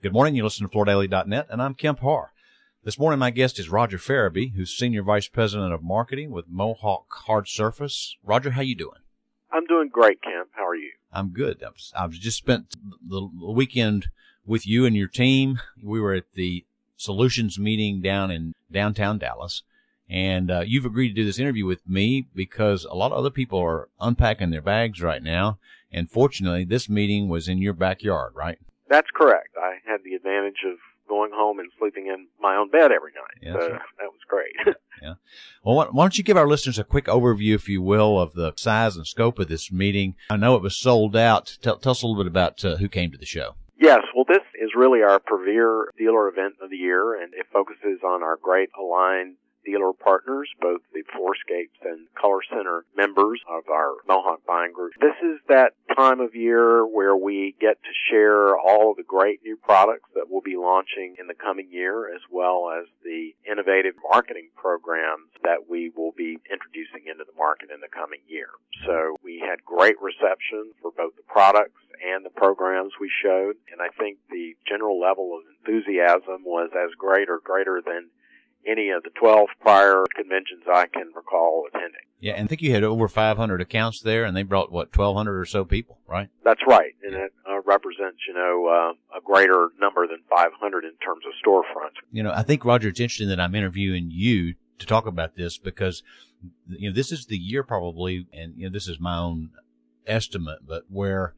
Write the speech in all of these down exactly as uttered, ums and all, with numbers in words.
Good morning. You listen to Florida Daily dot net, and I'm Kemp Harr. This morning, my guest is Roger Farabee, who's Senior Vice President of Marketing with Mohawk Hard Surface. Roger, how you doing? I'm doing great, Kemp. How are you? I'm good. I've, I've just spent the weekend with you and your team. We were at the Solutions meeting down in downtown Dallas, and uh, you've agreed to do this interview with me because a lot of other people are unpacking their bags right now, and fortunately, this meeting was in your backyard, right? That's correct. I had the advantage of going home and sleeping in my own bed every night, yeah, so right. That was great. Yeah. Well, why, why don't you give our listeners a quick overview, if you will, of the size and scope of this meeting? I know it was sold out. Tell, tell us a little bit about uh, who came to the show. Yes, well, this is really our premier dealer event of the year, and it focuses on our great aligned dealer partners, both the Fourscapes and Color Center members of our Mohawk buying group. This is that time of year where we get to share all of the great new products that we'll be launching in the coming year, as well as the innovative marketing programs that we will be introducing into the market in the coming year. So we had great reception for both the products and the programs we showed, and I think the general level of enthusiasm was as great or greater than any of the twelve prior conventions I can recall attending. Yeah, and I think you had over five hundred accounts there, and they brought, what, twelve hundred or so people, right? That's right, and it uh, represents, you know, uh, a greater number than five hundred in terms of storefronts. You know, I think, Roger, it's interesting that I'm interviewing you to talk about this because, you know, this is the year probably, and, you know, this is my own estimate, but where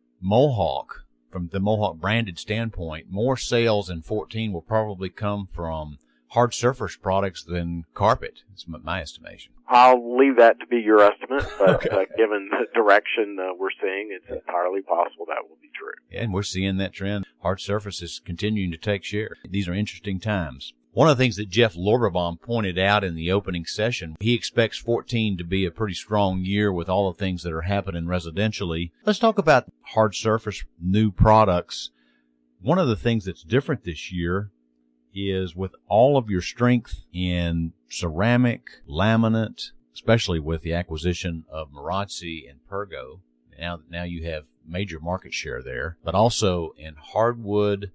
Mohawk, from the Mohawk branded standpoint, more sales in fourteen will probably come from hard surface products than carpet. It's my estimation. I'll leave that to be your estimate, but okay. uh, given the direction uh, we're seeing, it's entirely possible that will be true. Yeah, and we're seeing that trend. Hard surface is continuing to take share. These are interesting times. One of the things that Jeff Lorberbaum pointed out in the opening session, he expects fourteen to be a pretty strong year with all the things that are happening residentially. Let's talk about hard surface new products. One of the things that's different this year is with all of your strength in ceramic, laminate, especially with the acquisition of Marazzi and Pergo. Now, now you have major market share there, but also in hardwood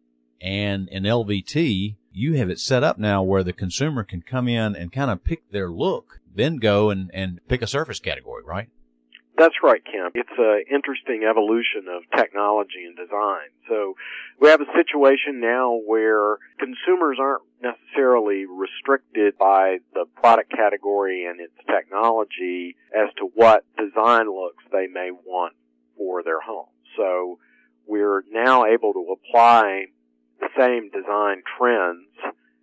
and in L V T, you have it set up now where the consumer can come in and kind of pick their look, then go and, and pick a surface category, right? That's right, Kemp. It's an interesting evolution of technology and design. So we have a situation now where consumers aren't necessarily restricted by the product category and its technology as to what design looks they may want for their home. So we're now able to apply the same design trends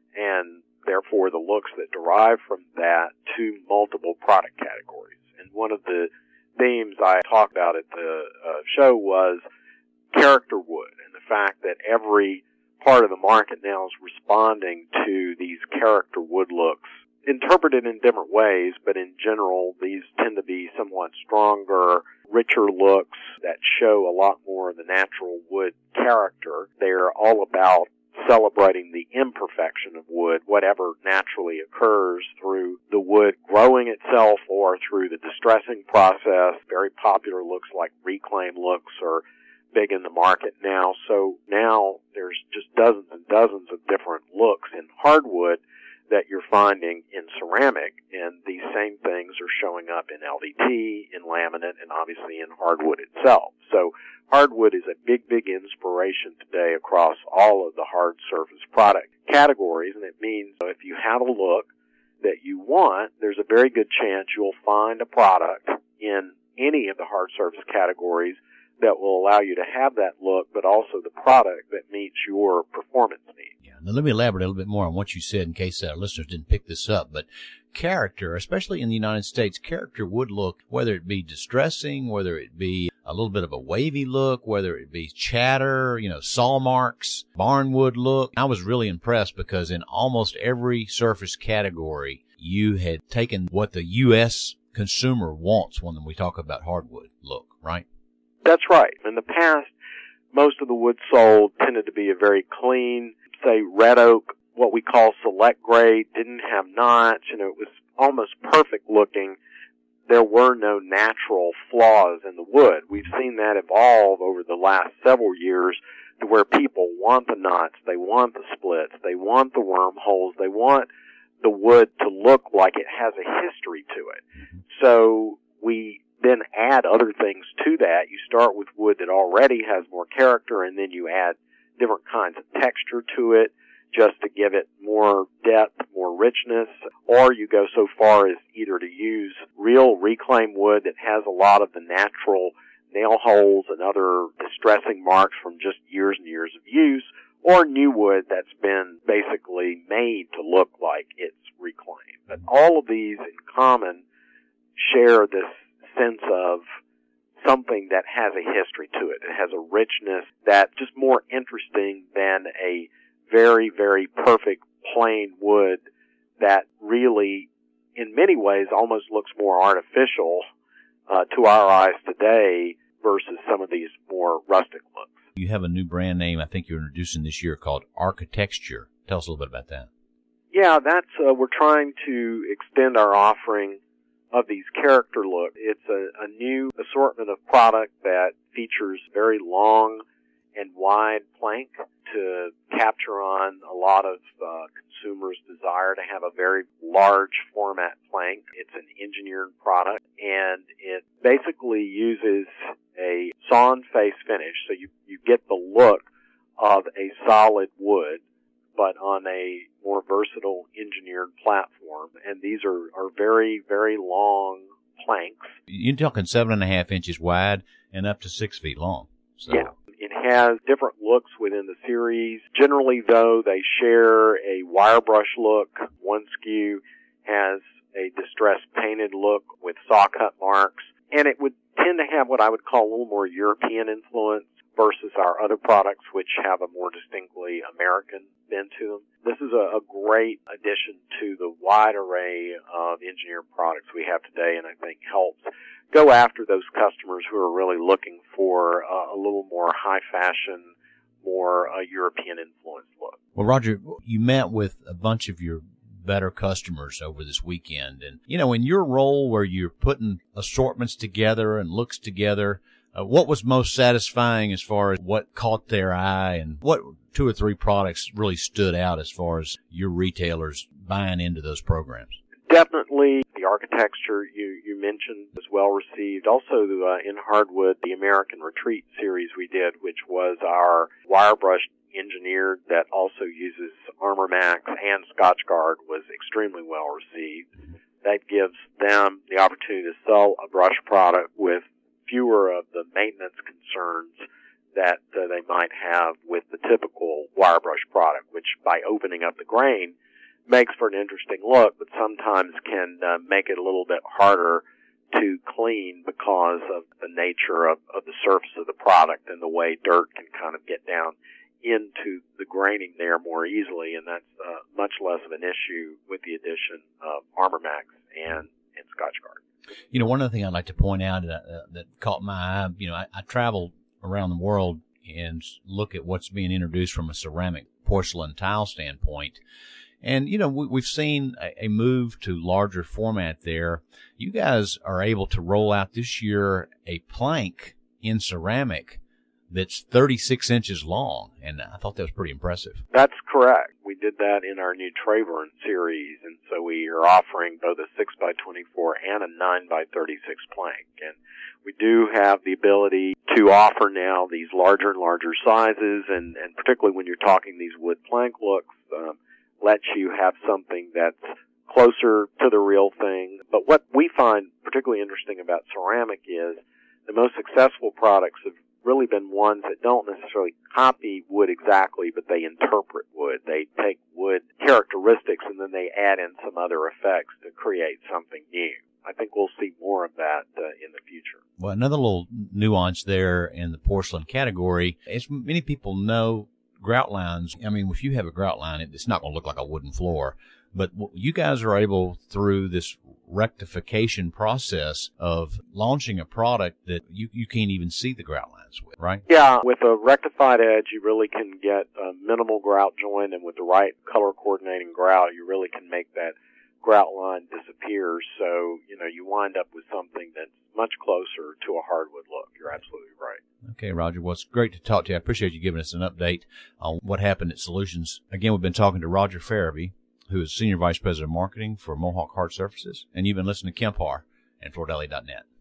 and therefore the looks that derive from that to multiple product categories. And one of the themes I talked about at the uh, show was character wood and the fact that every part of the market now is responding to these character wood looks, interpreted in different ways, but in general, these tend to be somewhat stronger, richer looks that show a lot more of the natural wood character. They're all about celebrating the imperfection of wood, whatever naturally occurs through the wood growing itself or through the distressing process. Very popular looks like reclaim looks are big in the market now. So now there's just dozens and dozens of different looks in hardwood that you're finding in ceramic, and these same things are showing up in L V T, in laminate, and obviously in hardwood itself. So hardwood is a big, big inspiration today across all of the hard surface product categories, and it means if you have a look that you want, there's a very good chance you'll find a product in any of the hard surface categories that will allow you to have that look, but also the product that meets your performance needs. Yeah. Now, let me elaborate a little bit more on what you said in case our listeners didn't pick this up. But character, especially in the United States, character would look, whether it be distressing, whether it be a little bit of a wavy look, whether it be chatter, you know, saw marks, barnwood look. I was really impressed because in almost every surface category, you had taken what the U S consumer wants when we talk about hardwood look, right? That's right. In the past, most of the wood sold tended to be a very clean, say, red oak, what we call select grade, didn't have knots, you know, it was almost perfect looking. There were no natural flaws in the wood. We've seen that evolve over the last several years where people want the knots, they want the splits, they want the wormholes, they want the wood to look like it has a history to it. So we then add other things to that. You start with wood that already has more character, and then you add different kinds of texture to it just to give it more depth, more richness, or you go so far as either to use real reclaimed wood that has a lot of the natural nail holes and other distressing marks from just years and years of use, or new wood that's been basically made to look like it's reclaimed. But all of these in common share this sense of something that has a history to it. It has a richness that's just more interesting than a very, very perfect plain wood that really, in many ways, almost looks more artificial uh, to our eyes today versus some of these more rustic looks. You have a new brand name I think you're introducing this year called Architecture. Tell us a little bit about that. Yeah, that's uh, we're trying to extend our offering of these character looks. It's a, a new assortment of product that features very long and wide plank to capture on a lot of uh, consumers' desire to have a very large format plank. It's an engineered product, and it basically uses a sawn face finish, so you, you get the look of a solid wood, but on a more versatile engineered platform. And these are, are very, very long planks. You're talking seven and a half inches wide and up to six feet long. So. Yeah. It has different looks within the series. Generally, though, they share a wire brush look. One S K U has a distressed painted look with saw cut marks, and it would tend to have what I would call a little more European influence versus our other products, which have a more distinctly American bent to them. This is a, a great addition to the wide array of engineered products we have today, and I think helps go after those customers who are really looking for uh, a little more high fashion, more uh, European influenced look. Well, Roger, you met with a bunch of your better customers over this weekend, and you know, in your role where you're putting assortments together and looks together, uh, what was most satisfying as far as what caught their eye, and what two or three products really stood out as far as your retailers buying into those programs? Definitely the architecture you, you mentioned was well received. Also, uh, in hardwood, the American Retreat series we did, which was our wire brush engineered that also uses Armor Max and Scotchgard, was extremely well received. That gives them the opportunity to sell a brush product with fewer of the maintenance concerns that uh, they might have with the typical wire brush product, which by opening up the grain makes for an interesting look, but sometimes can uh, make it a little bit harder to clean because of the nature of, of the surface of the product and the way dirt can kind of get down into the graining there more easily, and that's uh, much less of an issue with the addition of Armor Max and, and Scotchgard. You know, one other thing I'd like to point out uh, uh, that caught my eye, you know, I, I travel around the world and look at what's being introduced from a ceramic porcelain tile standpoint. And, you know, we, we've seen a, a move to larger format there. You guys are able to roll out this year a plank in ceramic that's thirty-six inches long, and I thought that was pretty impressive. That's correct. We did that in our new Trayvern series, and so we are offering both a six by twenty-four and a nine by thirty-six plank. And we do have the ability to offer now these larger and larger sizes, and, and particularly when you're talking these wood plank looks, um, lets you have something that's closer to the real thing. But what we find particularly interesting about ceramic is the most successful products have really been ones that don't necessarily copy wood exactly, but they interpret wood. They take wood characteristics and then they add in some other effects to create something new. I think we'll see more of that uh, in the future. Well, another little nuance there in the porcelain category, as many people know, grout lines, I mean, if you have a grout line, it's not going to look like a wooden floor. But you guys are able, through this rectification process of launching a product that you, you can't even see the grout lines with, right? Yeah, with a rectified edge, you really can get a minimal grout joint, and with the right color coordinating grout, you really can make that grout line disappears. So, you know, you wind up with something that's much closer to a hardwood look. You're absolutely right. Okay, Roger. Well, it's great to talk to you. I appreciate you giving us an update on what happened at Solutions. Again, we've been talking to Roger Farabee, who is Senior Vice President of Marketing for Mohawk Hard Surfaces, and you've been listening to Kemp Harr and Florida Deli dot net.